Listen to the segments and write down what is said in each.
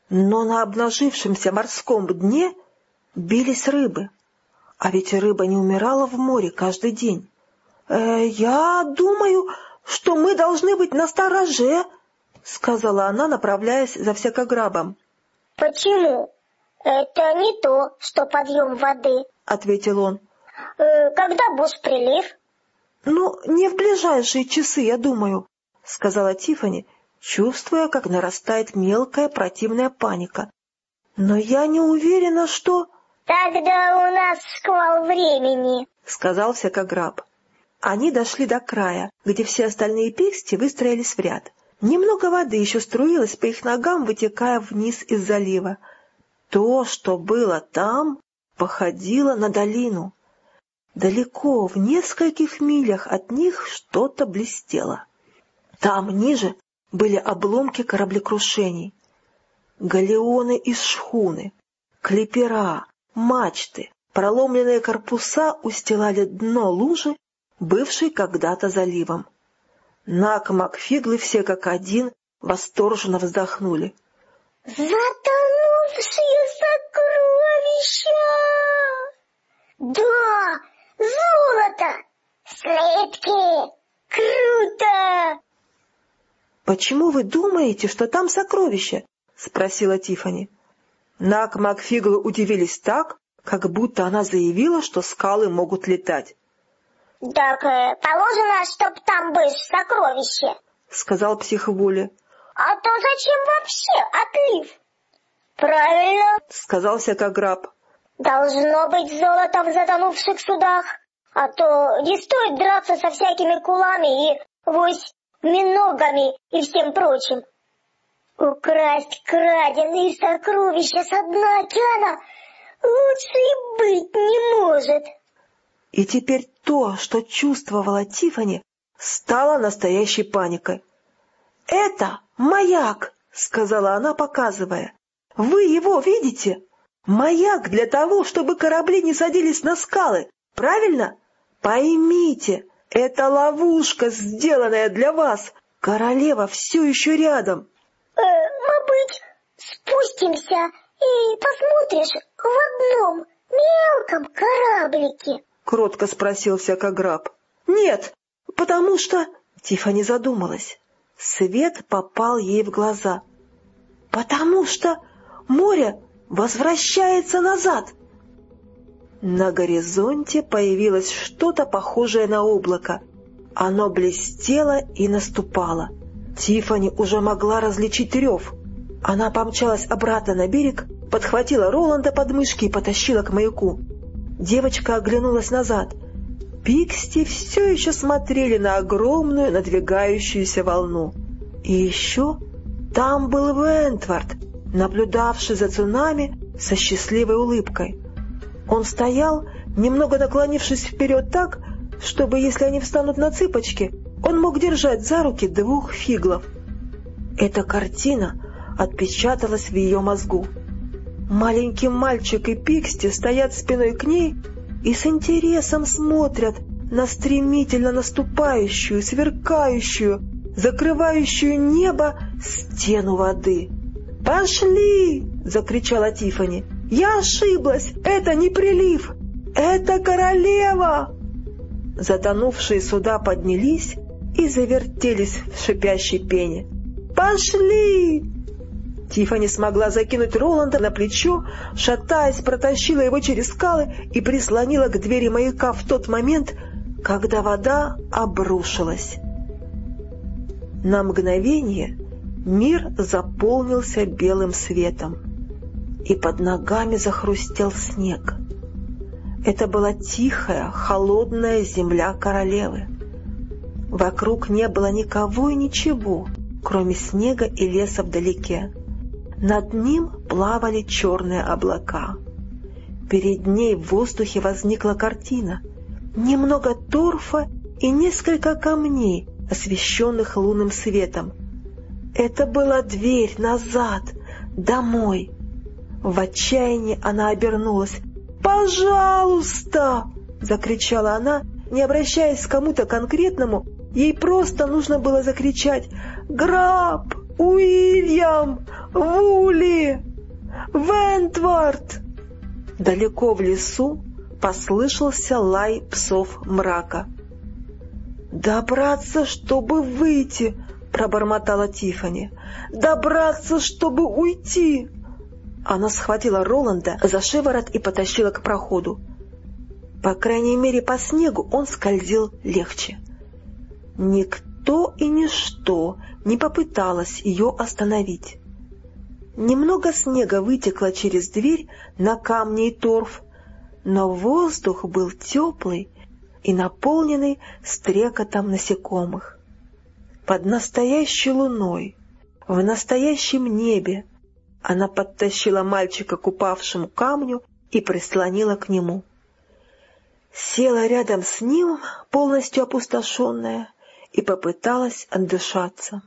Но на обнажившемся морском дне бились рыбы. А ведь рыба не умирала в море каждый день. «Я думаю, что мы должны быть настороже», — сказала она, направляясь за всякограбом. «Почему? Это не то, что подъем воды», — ответил он. «Когда будет прилив?» Не в ближайшие часы, я думаю», — сказала Тиффани, чувствуя, как нарастает мелкая противная паника. «Но я не уверена, что...» «Тогда у нас шквал времени», — сказал всякограб. Они дошли до края, где все остальные пиксти выстроились в ряд. Немного воды еще струилось по их ногам, вытекая вниз из залива. То, что было там, походило на долину. Далеко, в нескольких милях от них, что-то блестело. Там, ниже, были обломки кораблекрушений. Галеоны и шхуны, клипера, мачты, проломленные корпуса устилали дно лужи, бывшей когда-то заливом. Нак, Макфиглы все как один восторженно вздохнули. «Затонувшие сокровища! Да, золото! Слитки! Круто!» «Почему вы думаете, что там сокровища?» — спросила Тиффани. Нак, Макфиглы удивились так, как будто она заявила, что скалы могут летать. «Так положено, чтоб там было сокровище», — сказал Психвули. «А то зачем вообще отлив?» «Правильно», — сказал всякограб. «Должно быть золото в затонувших судах, а то не стоит драться со всякими кулами и вось миногами и всем прочим. Украсть краденые сокровища со дна океана лучше и быть не может». И теперь то, что чувствовала Тиффани, стало настоящей паникой. «Это маяк!» — сказала она, показывая. «Вы его видите? Маяк для того, чтобы корабли не садились на скалы, правильно? Поймите, это ловушка, сделанная для вас. Королева все еще рядом». «Мы быть, спустимся и посмотришь в одном мелком кораблике?» — кротко спросил всякограб. «Нет, потому что...» Тиффани задумалась. Свет попал ей в глаза. «Потому что море возвращается назад!» На горизонте появилось что-то похожее на облако. Оно блестело и наступало. Тиффани уже могла различить рев. Она помчалась обратно на берег, подхватила Роланда под мышки и потащила к маяку. Девочка оглянулась назад. Пиксти все еще смотрели на огромную надвигающуюся волну. И еще там был Вентвард, наблюдавший за цунами со счастливой улыбкой. Он стоял, немного наклонившись вперед так, чтобы, если они встанут на цыпочки, он мог держать за руки 2 фиглов. Эта картина отпечаталась в ее мозгу. Маленький мальчик и Пиксти стоят спиной к ней и с интересом смотрят на стремительно наступающую, сверкающую, закрывающую небо стену воды. «Пошли!» — закричала Тиффани. «Я ошиблась! Это не прилив! Это королева!» Затонувшие суда поднялись и завертелись в шипящей пене. «Пошли!» Тиффани смогла закинуть Роланда на плечо, шатаясь, протащила его через скалы и прислонила к двери маяка в тот момент, когда вода обрушилась. На мгновение мир заполнился белым светом, и под ногами захрустел снег. Это была тихая, холодная земля королевы. Вокруг не было никого и ничего, кроме снега и леса вдалеке. Над ним плавали черные облака. Перед ней в воздухе возникла картина. Немного торфа и несколько камней, освещенных лунным светом. Это была дверь назад, домой. В отчаянии она обернулась. «Пожалуйста!» — закричала она, не обращаясь к кому-то конкретному. Ей просто нужно было закричать: «Граб! Уильям! Вули! Вентвард!» Далеко в лесу послышался лай псов мрака. «Добраться, чтобы выйти!» — пробормотала Тиффани. «Добраться, чтобы уйти!» Она схватила Роланда за шиворот и потащила к проходу. По крайней мере, по снегу он скользил легче. Никто и ничто не попыталось ее остановить. Немного снега вытекло через дверь на камни и торф, но воздух был теплый и наполненный стрекотом насекомых. Под настоящей луной, в настоящем небе, она подтащила мальчика к упавшему камню и прислонила к нему. Села рядом с ним, полностью опустошенная, и попыталась отдышаться.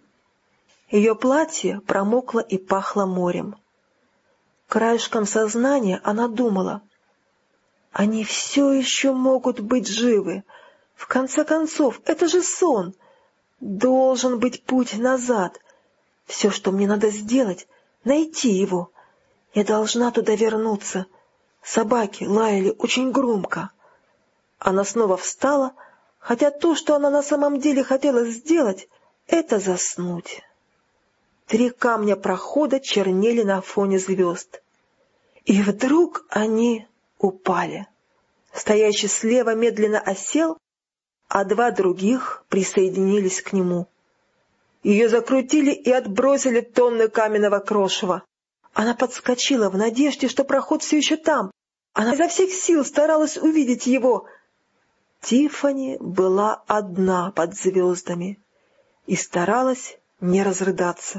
Ее платье промокло и пахло морем. Краешком сознания она думала: они все еще могут быть живы. В конце концов, это же сон. Должен быть путь назад. Все, что мне надо сделать, найти его. Я должна туда вернуться. Собаки лаяли очень громко. Она снова встала, хотя то, что она на самом деле хотела сделать, это заснуть. 3 камня прохода чернели на фоне звезд. И вдруг они упали. Стоящий слева медленно осел, а 2 других присоединились к нему. Ее закрутили и отбросили тонны каменного крошева. Она подскочила в надежде, что проход все еще там. Она изо всех сил старалась увидеть его. Тиффани была одна под звездами и старалась не разрыдаться.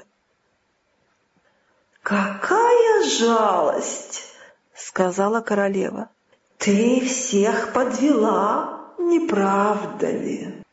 «Какая жалость!» — сказала королева. «Ты всех подвела, не правда ли?»